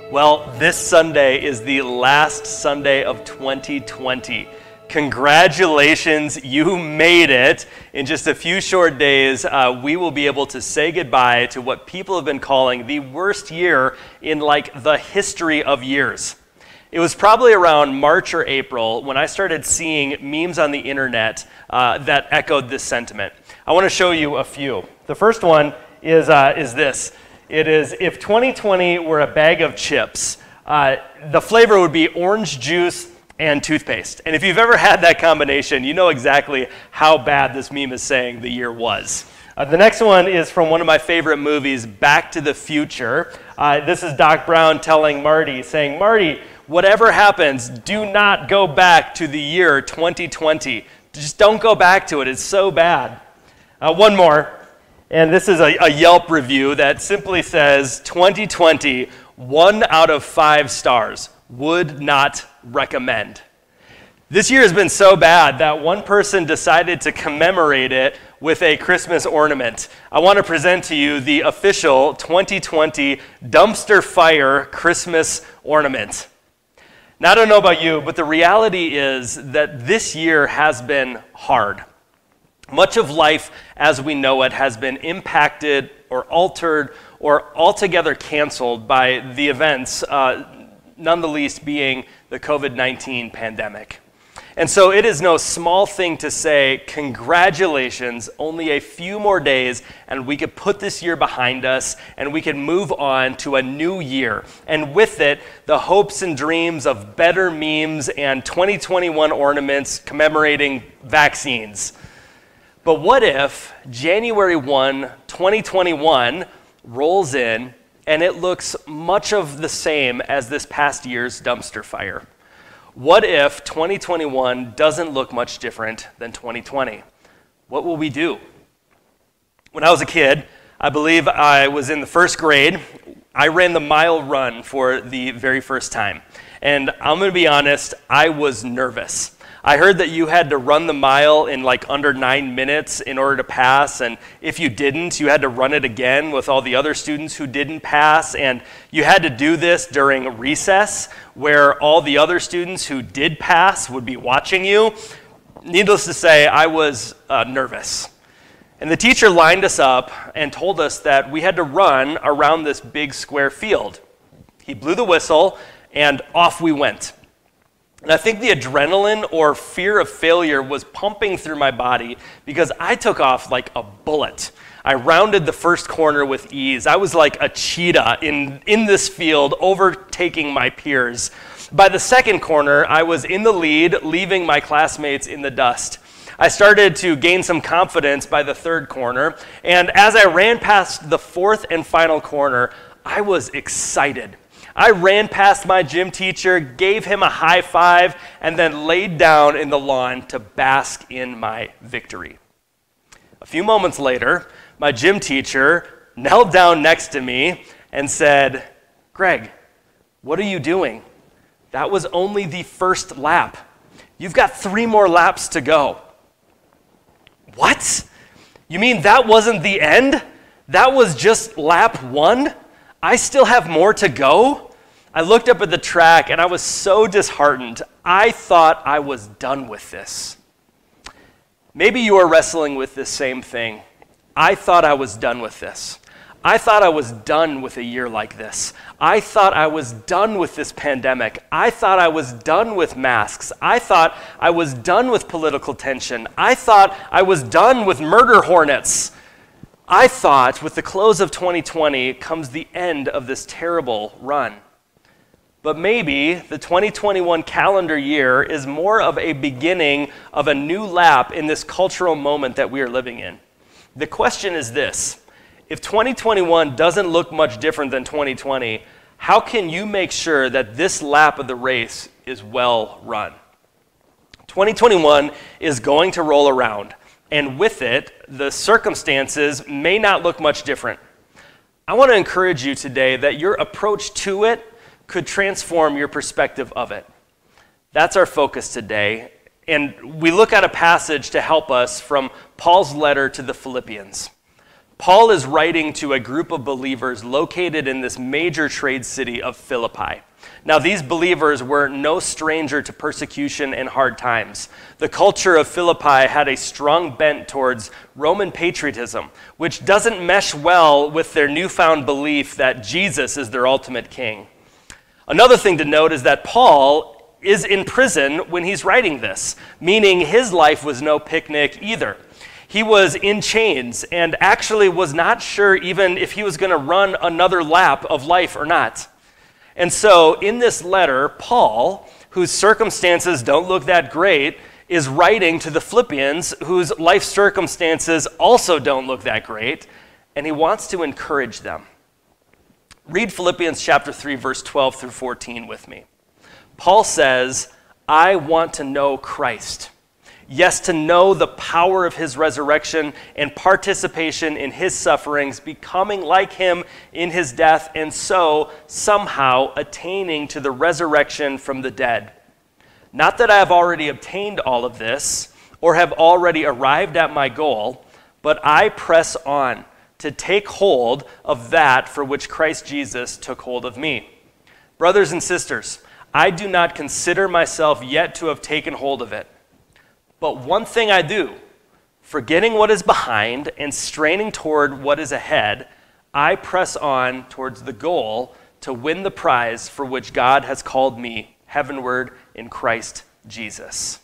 Well, this Sunday is the last Sunday of 2020. Congratulations, you made it. In just a few short days, we will be able to say goodbye to what people have been calling the worst year in the history of years. It was probably around March or April when I started seeing memes on the internet that echoed this sentiment. I want to show you a few. The first one is this. It is, if 2020 were a bag of chips, the flavor would be orange juice and toothpaste. And if you've ever had that combination, you know exactly how bad this meme is saying the year was. The next one is from one of my favorite movies, Back to the Future. This is Doc Brown telling Marty, saying, "Marty, whatever happens, do not go back to the year 2020. Just don't go back to it. It's so bad." One more. And this is a Yelp review that simply says, 2020, 1 out of 5 stars, would not recommend. This year has been so bad that one person decided to commemorate it with a Christmas ornament. I want to present to you the official 2020 Dumpster Fire Christmas ornament. Now, I don't know about you, but the reality is that this year has been hard. Much of life as we know it has been impacted or altered or altogether canceled by the events, none the least being the COVID-19 pandemic. And so it is no small thing to say, congratulations, only a few more days, and we could put this year behind us, and we can move on to a new year. And with it, the hopes and dreams of better memes and 2021 ornaments commemorating vaccines. But what if January 1, 2021 rolls in and it looks much of the same as this past year's dumpster fire? What if 2021 doesn't look much different than 2020? What will we do? When I was a kid, I believe I was in the first grade, I ran the mile run for the very first time. And I'm going to be honest, I was nervous. I heard that you had to run the mile in under 9 minutes in order to pass, and if you didn't, you had to run it again with all the other students who didn't pass, and you had to do this during recess, where all the other students who did pass would be watching you. Needless to say, I was nervous. And the teacher lined us up and told us that we had to run around this big square field. He blew the whistle, and off we went. And I think the adrenaline or fear of failure was pumping through my body because I took off like a bullet. I rounded the first corner with ease. I was like a cheetah in this field, overtaking my peers. By the second corner, I was in the lead, leaving my classmates in the dust. I started to gain some confidence by the third corner, and as I ran past the fourth and final corner, I was excited. I ran past my gym teacher, gave him a high five, and then laid down in the lawn to bask in my victory. A few moments later, my gym teacher knelt down next to me and said, "Greg, what are you doing? That was only the first lap. You've got 3 more laps to go." What? You mean that wasn't the end? That was just lap 1? I still have more to go? I looked up at the track and I was so disheartened. I thought I was done with this. Maybe you are wrestling with this same thing. I thought I was done with this. I thought I was done with a year like this. I thought I was done with this pandemic. I thought I was done with masks. I thought I was done with political tension. I thought I was done with murder hornets. I thought with the close of 2020 comes the end of this terrible run. But maybe the 2021 calendar year is more of a beginning of a new lap in this cultural moment that we are living in. The question is this: if 2021 doesn't look much different than 2020, how can you make sure that this lap of the race is well run? 2021 is going to roll around, and with it, the circumstances may not look much different. I want to encourage you today that your approach to it could transform your perspective of it. That's our focus today, and we look at a passage to help us from Paul's letter to the Philippians. Paul is writing to a group of believers located in this major trade city of Philippi. Now, these believers were no stranger to persecution and hard times. The culture of Philippi had a strong bent towards Roman patriotism, which doesn't mesh well with their newfound belief that Jesus is their ultimate king. Another thing to note is that Paul is in prison when he's writing this, meaning his life was no picnic either. He was in chains and actually was not sure even if he was going to run another lap of life or not. And so in this letter, Paul, whose circumstances don't look that great, is writing to the Philippians whose life circumstances also don't look that great, and he wants to encourage them. Read Philippians chapter 3, verse 12 through 14 with me. Paul says, I want to know Christ. Yes, to know the power of his resurrection and participation in his sufferings, becoming like him in his death, and so somehow attaining to the resurrection from the dead. Not that I have already obtained all of this, or have already arrived at my goal, but I press on to take hold of that for which Christ Jesus took hold of me. Brothers and sisters, I do not consider myself yet to have taken hold of it. But one thing I do, forgetting what is behind and straining toward what is ahead, I press on towards the goal to win the prize for which God has called me heavenward in Christ Jesus.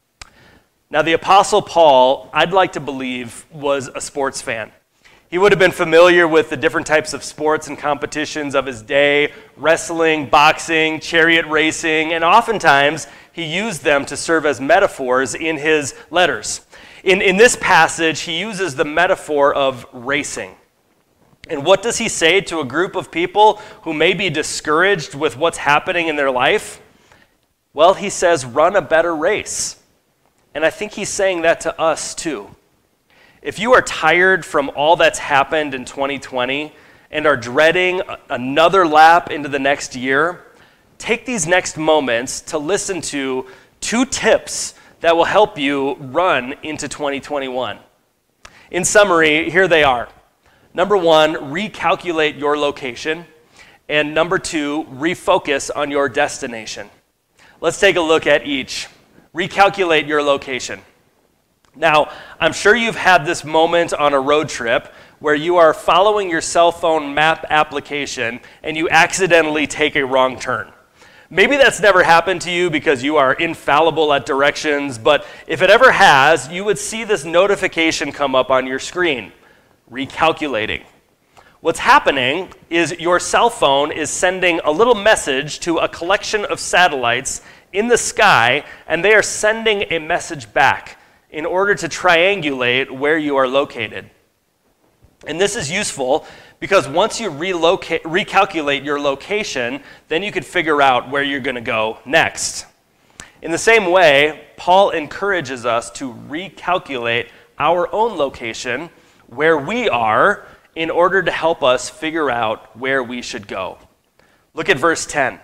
Now, the Apostle Paul, I'd like to believe, was a sports fan. He would have been familiar with the different types of sports and competitions of his day, wrestling, boxing, chariot racing, and oftentimes he used them to serve as metaphors in his letters. In this passage, he uses the metaphor of racing. And what does he say to a group of people who may be discouraged with what's happening in their life? Well, he says, run a better race. And I think he's saying that to us too. If you are tired from all that's happened in 2020 and are dreading another lap into the next year, take these next moments to listen to 2 tips that will help you run into 2021. In summary, here they are. Number 1, recalculate your location. And number 2, refocus on your destination. Let's take a look at each. Recalculate your location. Now, I'm sure you've had this moment on a road trip where you are following your cell phone map application and you accidentally take a wrong turn. Maybe that's never happened to you because you are infallible at directions, but if it ever has, you would see this notification come up on your screen, recalculating. What's happening is your cell phone is sending a little message to a collection of satellites in the sky, and they are sending a message back in order to triangulate where you are located. And this is useful because once you recalculate your location, then you could figure out where you're going to go next. In the same way, Paul encourages us to recalculate our own location, where we are, in order to help us figure out where we should go. Look at verse 10.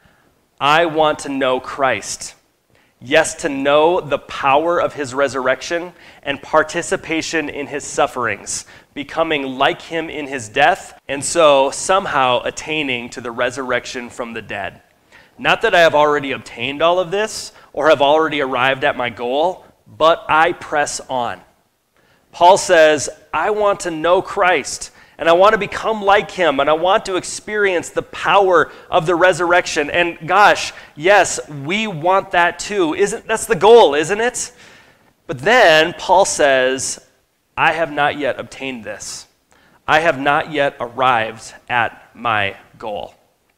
I want to know Christ. Yes, to know the power of his resurrection and participation in his sufferings, becoming like him in his death, and so somehow attaining to the resurrection from the dead. Not that I have already obtained all of this or have already arrived at my goal, but I press on. Paul says, I want to know Christ, and I want to become like him, and I want to experience the power of the resurrection. And gosh, yes, we want that too. That's the goal, isn't it? But then Paul says, I have not yet obtained this. I have not yet arrived at my goal.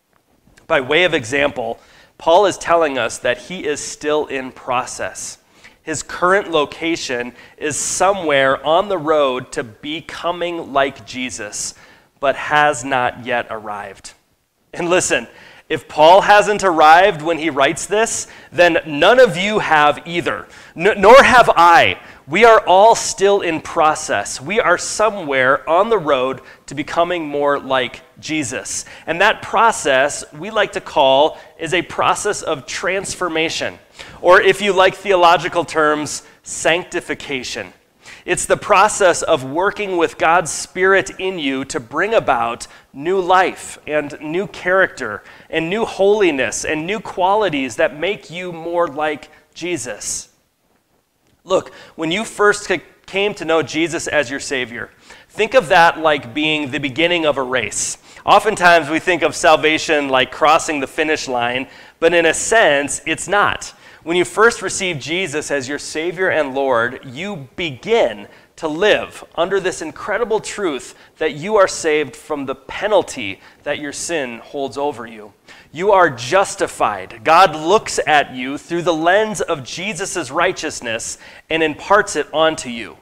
By way of example, Paul is telling us that he is still in process. His current location is somewhere on the road to becoming like Jesus, but has not yet arrived. And listen, if Paul hasn't arrived when he writes this, then none of you have either, nor have I. We are all still in process. We are somewhere on the road to becoming more like Jesus. And that process we like to call is a process of transformation, or if you like theological terms, sanctification. It's the process of working with God's Spirit in you to bring about new life and new character and new holiness and new qualities that make you more like Jesus. Look, when you first came to know Jesus as your Savior, think of that like being the beginning of a race. Oftentimes we think of salvation like crossing the finish line, but in a sense, it's not. When you first receive Jesus as your Savior and Lord, you begin to live under this incredible truth that you are saved from the penalty that your sin holds over you. You are justified. God looks at you through the lens of Jesus' righteousness and imparts it onto you.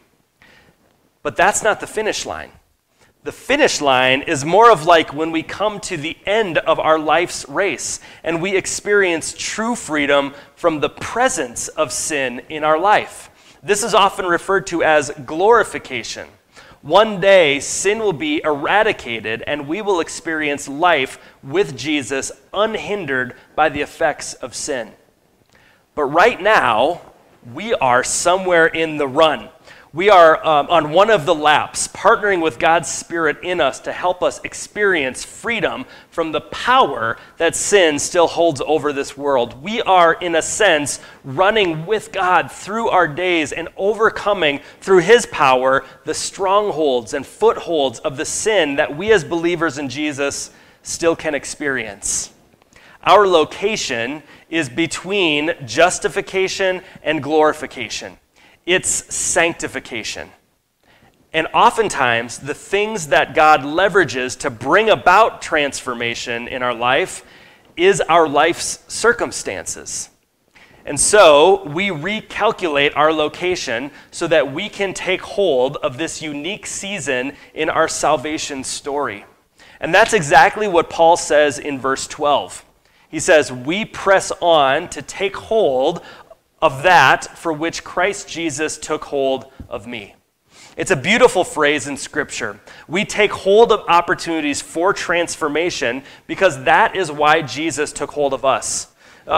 But that's not the finish line. The finish line is more of like when we come to the end of our life's race and we experience true freedom from the presence of sin in our life. This is often referred to as glorification. One day, sin will be eradicated and we will experience life with Jesus unhindered by the effects of sin. But right now, we are somewhere in the run. We are on one of the laps, partnering with God's Spirit in us to help us experience freedom from the power that sin still holds over this world. We are, in a sense, running with God through our days and overcoming through His power the strongholds and footholds of the sin that we as believers in Jesus still can experience. Our location is between justification and glorification. It's sanctification. And oftentimes, the things that God leverages to bring about transformation in our life is our life's circumstances. And so, we recalculate our location so that we can take hold of this unique season in our salvation story. And that's exactly what Paul says in verse 12. He says, "We press on to take hold of that for which Christ Jesus took hold of me." It's a beautiful phrase in Scripture. We take hold of opportunities for transformation because that is why Jesus took hold of us.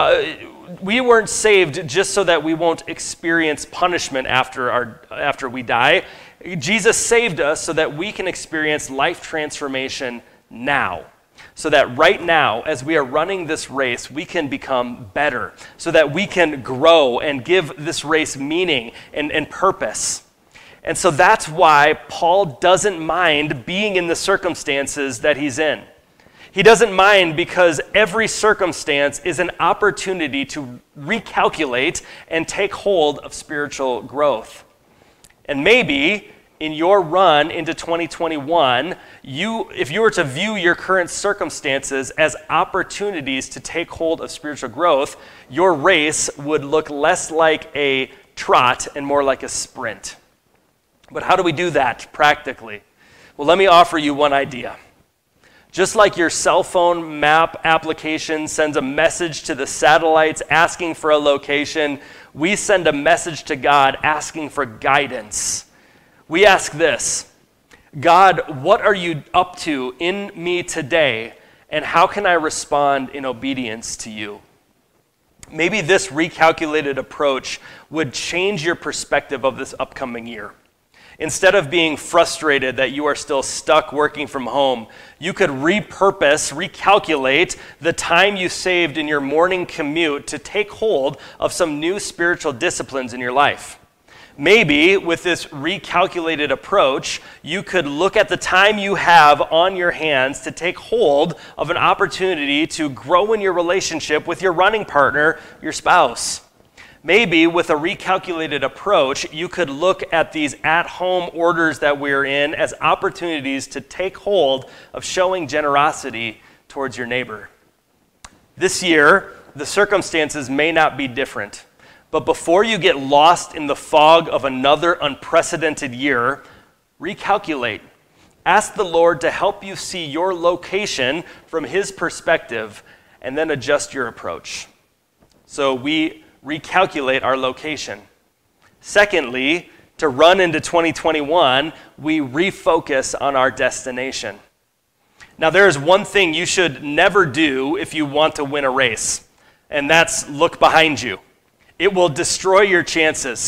We weren't saved just so that we won't experience punishment after we die. Jesus saved us so that we can experience life transformation now. So that right now, as we are running this race, we can become better, so that we can grow and give this race meaning and purpose. And so that's why Paul doesn't mind being in the circumstances that he's in. He doesn't mind because every circumstance is an opportunity to recalculate and take hold of spiritual growth. And maybe in your run into 2021, if you were to view your current circumstances as opportunities to take hold of spiritual growth, your race would look less like a trot and more like a sprint. But how do we do that practically? Well, let me offer you one idea. Just like your cell phone map application sends a message to the satellites asking for a location, we send a message to God asking for guidance. We ask this: God, what are you up to in me today, and how can I respond in obedience to you? Maybe this recalculated approach would change your perspective of this upcoming year. Instead of being frustrated that you are still stuck working from home, you could recalculate the time you saved in your morning commute to take hold of some new spiritual disciplines in your life. Maybe with this recalculated approach, you could look at the time you have on your hands to take hold of an opportunity to grow in your relationship with your running partner, your spouse. Maybe with a recalculated approach, you could look at these at-home orders that we're in as opportunities to take hold of showing generosity towards your neighbor. This year, the circumstances may not be different. But before you get lost in the fog of another unprecedented year, recalculate. Ask the Lord to help you see your location from His perspective and then adjust your approach. So we recalculate our location. Secondly, to run into 2021, we refocus on our destination. Now, there is one thing you should never do if you want to win a race, and that's look behind you. It will destroy your chances.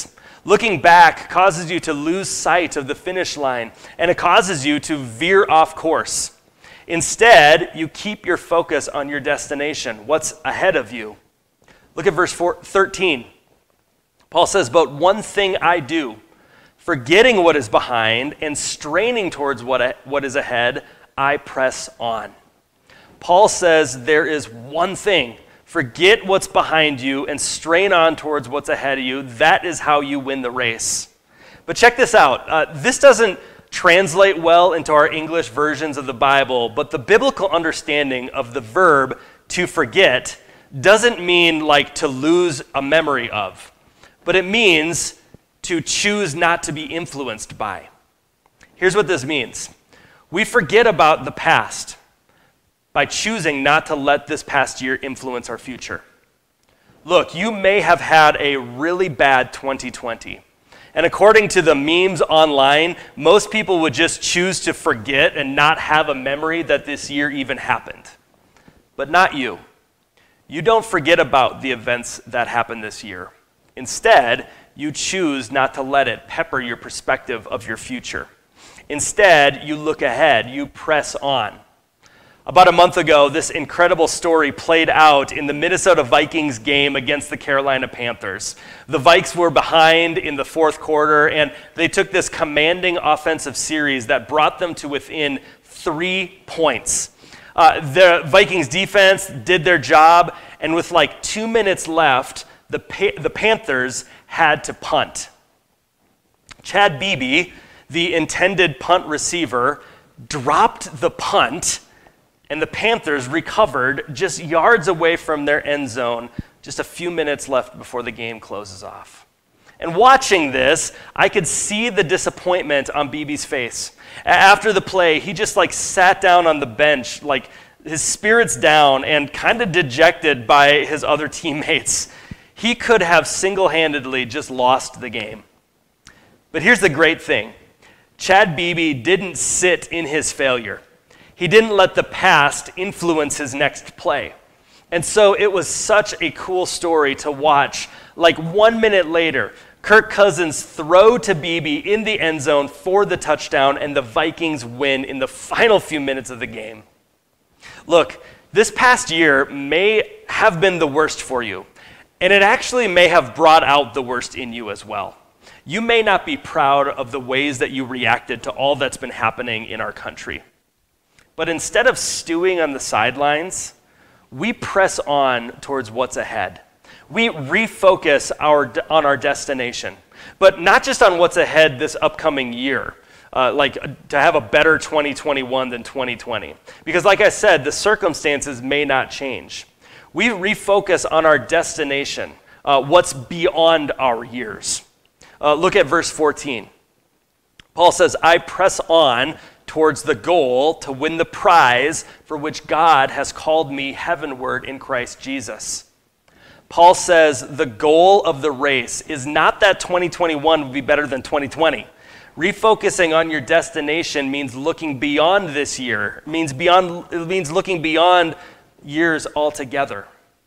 Looking back causes you to lose sight of the finish line, and it causes you to veer off course. Instead, you keep your focus on your destination, what's ahead of you. Look at verse 13. Paul says, "But one thing I do, forgetting what is behind and straining towards what is ahead, I press on." Paul says there is one thing. Forget what's behind you and strain on towards what's ahead of you. That is how you win the race. But check this out. This doesn't translate well into our English versions of the Bible, but the biblical understanding of the verb to forget doesn't mean like to lose a memory of, but it means to choose not to be influenced by. Here's what this means. We forget about the past by choosing not to let this past year influence our future. Look, you may have had a really bad 2020. And according to the memes online, most people would just choose to forget and not have a memory that this year even happened. But not you. You don't forget about the events that happened this year. Instead, you choose not to let it pepper your perspective of your future. Instead, you look ahead, you press on. About a month ago, this incredible story played out in the Minnesota Vikings game against the Carolina Panthers. The Vikes were behind in the fourth quarter, and they took this commanding offensive series that brought them to within 3 points. The Vikings defense did their job, and with like 2 minutes left, the Panthers had to punt. Chad Beebe, the intended punt receiver, dropped the punt, and the Panthers recovered just yards away from their end zone, just a few minutes left before the game closes off. And watching this, I could see the disappointment on Beebe's face. After the play, he just like sat down on the bench, like his spirits down and kind of dejected by his other teammates. He could have single-handedly just lost the game. But here's the great thing. Chad Beebe didn't sit in his failure. He didn't let the past influence his next play. And so it was such a cool story to watch. Like 1 minute later, Kirk Cousins throw to Beebe in the end zone for the touchdown, and the Vikings win in the final few minutes of the game. Look, this past year may have been the worst for you, and it actually may have brought out the worst in you as well. You may not be proud of the ways that you reacted to all that's been happening in our country. But instead of stewing on the sidelines, we press on towards what's ahead. We refocus on our destination, but not just on what's ahead this upcoming year, to have a better 2021 than 2020. Because like I said, the circumstances may not change. We refocus on our destination, what's beyond our years. Look at verse 14. Paul says, "I press on towards the goal to win the prize for which God has called me heavenward in Christ Jesus." Paul says the goal of the race is not that 2021 will be better than 2020. Refocusing on your destination means looking beyond this year. It means looking beyond years altogether.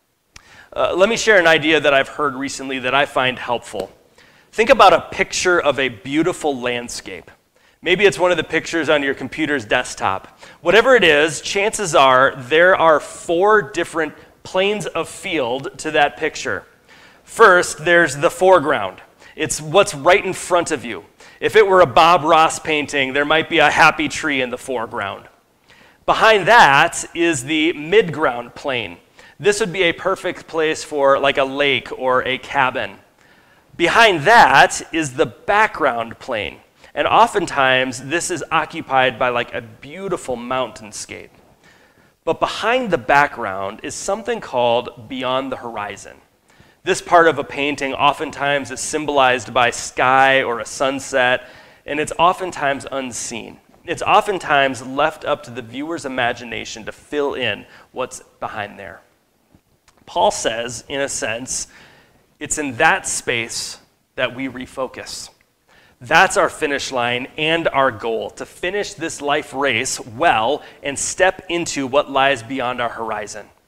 Let me share an idea that I've heard recently that I find helpful. Think about a picture of a beautiful landscape. Maybe it's one of the pictures on your computer's desktop. Whatever it is, chances are there are 4 different planes of field to that picture. First, there's the foreground. It's what's right in front of you. If it were a Bob Ross painting, there might be a happy tree in the foreground. Behind that is the midground plane. This would be a perfect place for like a lake or a cabin. Behind that is the background plane. And oftentimes, this is occupied by like a beautiful mountainscape. But behind the background is something called beyond the horizon. This part of a painting oftentimes is symbolized by sky or a sunset, and it's oftentimes unseen. It's oftentimes left up to the viewer's imagination to fill in what's behind there. Paul says, in a sense, it's in that space that we refocus. That's our finish line and our goal, to finish this life race well and step into what lies beyond our horizon.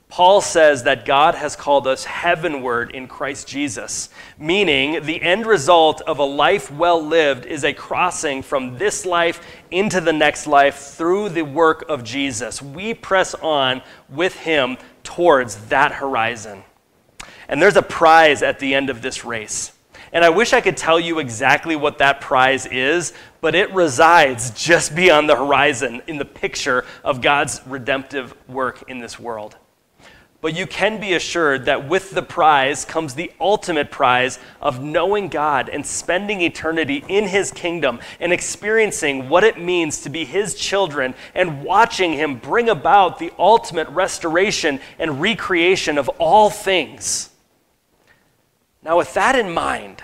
Paul says that God has called us heavenward in Christ Jesus, meaning the end result of a life well lived is a crossing from this life into the next life through the work of Jesus. We press on with him towards that horizon. And there's a prize at the end of this race. And I wish I could tell you exactly what that prize is, but it resides just beyond the horizon in the picture of God's redemptive work in this world. But you can be assured that with the prize comes the ultimate prize of knowing God and spending eternity in his kingdom and experiencing what it means to be his children and watching him bring about the ultimate restoration and recreation of all things. Now, with that in mind,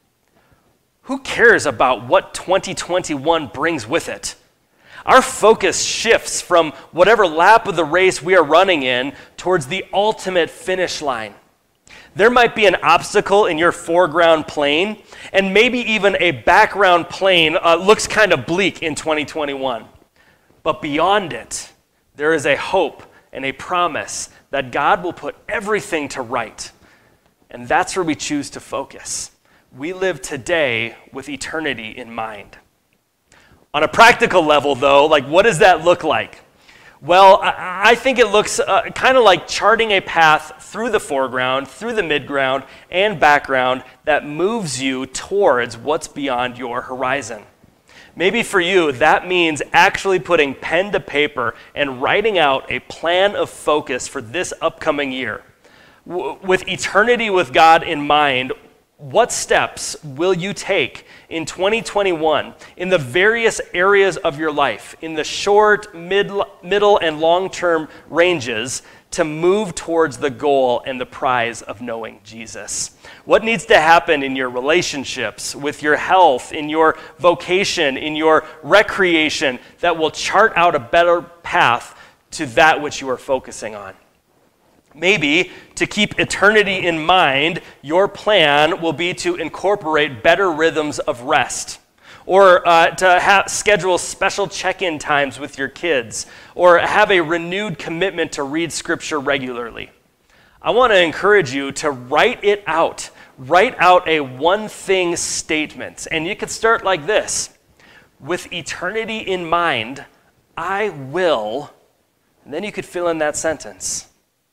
who cares about what 2021 brings with it? Our focus shifts from whatever lap of the race we are running in towards the ultimate finish line. There might be an obstacle in your foreground plane, and maybe even a background plane looks kind of bleak in 2021. But beyond it, there is a hope and a promise that God will put everything to right. And that's where we choose to focus. We live today with eternity in mind. On a practical level, though, what does that look like? Well, I think it looks kind of like charting a path through the foreground, through the midground, and background that moves you towards what's beyond your horizon. Maybe for you, that means actually putting pen to paper and writing out a plan of focus for this upcoming year. With eternity with God in mind, what steps will you take in 2021 in the various areas of your life, in the short, middle, and long-term ranges to move towards the goal and the prize of knowing Jesus? What needs to happen in your relationships, with your health, in your vocation, in your recreation that will chart out a better path to that which you are focusing on? Maybe to keep eternity in mind, your plan will be to incorporate better rhythms of rest, or to schedule special check-in times with your kids, or have a renewed commitment to read Scripture regularly. I want to encourage you to write it out. Write out a one-thing statement, and you could start like this. With eternity in mind, I will, and then you could fill in that sentence.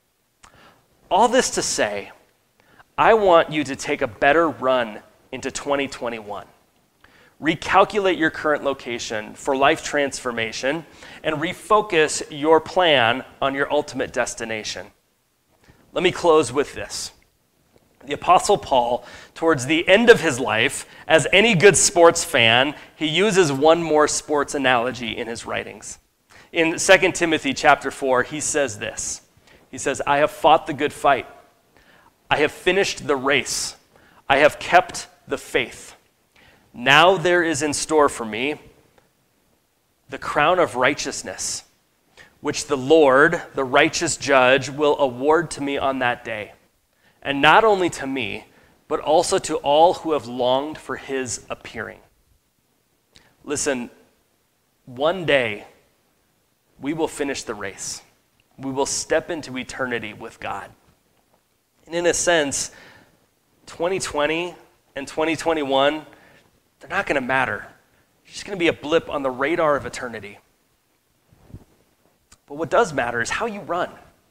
All this to say, I want you to take a better run into 2021. Recalculate your current location for life transformation and refocus your plan on your ultimate destination. Let me close with this. The Apostle Paul, towards the end of his life, as any good sports fan, he uses one more sports analogy in his writings. In 2 Timothy chapter 4, he says this. He says, I have fought the good fight. I have finished the race. I have kept the faith. Now there is in store for me the crown of righteousness, which the Lord, the righteous judge, will award to me on that day. And not only to me, but also to all who have longed for his appearing. Listen, one day we will finish the race. We will step into eternity with God. And in a sense, 2020 and 2021, they're not going to matter. It's just going to be a blip on the radar of eternity. But what does matter is how you run.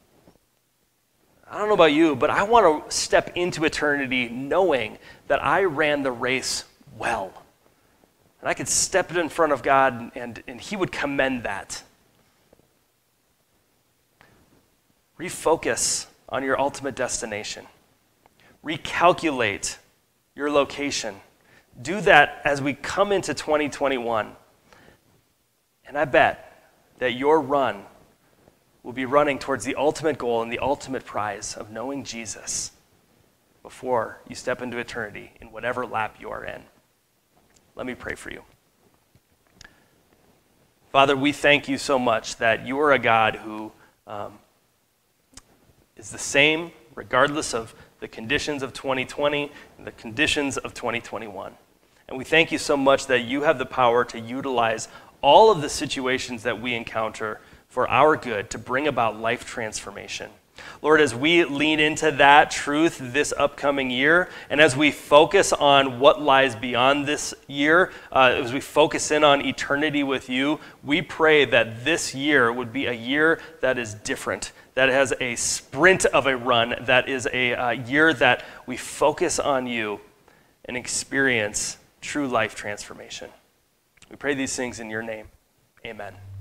I don't know about you, but I want to step into eternity knowing that I ran the race well. And I could step it in front of God and he would commend that. Refocus on your ultimate destination. Recalculate your location. Do that as we come into 2021. And I bet that your run will be running towards the ultimate goal and the ultimate prize of knowing Jesus before you step into eternity in whatever lap you are in. Let me pray for you. Father, we thank you so much that you are a God who is the same regardless of the conditions of 2020 and the conditions of 2021. And we thank you so much that you have the power to utilize all of the situations that we encounter for our good to bring about life transformation. Lord, as we lean into that truth this upcoming year, and as we focus on what lies beyond this year, as we focus in on eternity with you, we pray that this year would be a year that is different, that has a sprint of a run, that is a year that we focus on you and experience true life transformation. We pray these things in your name. Amen.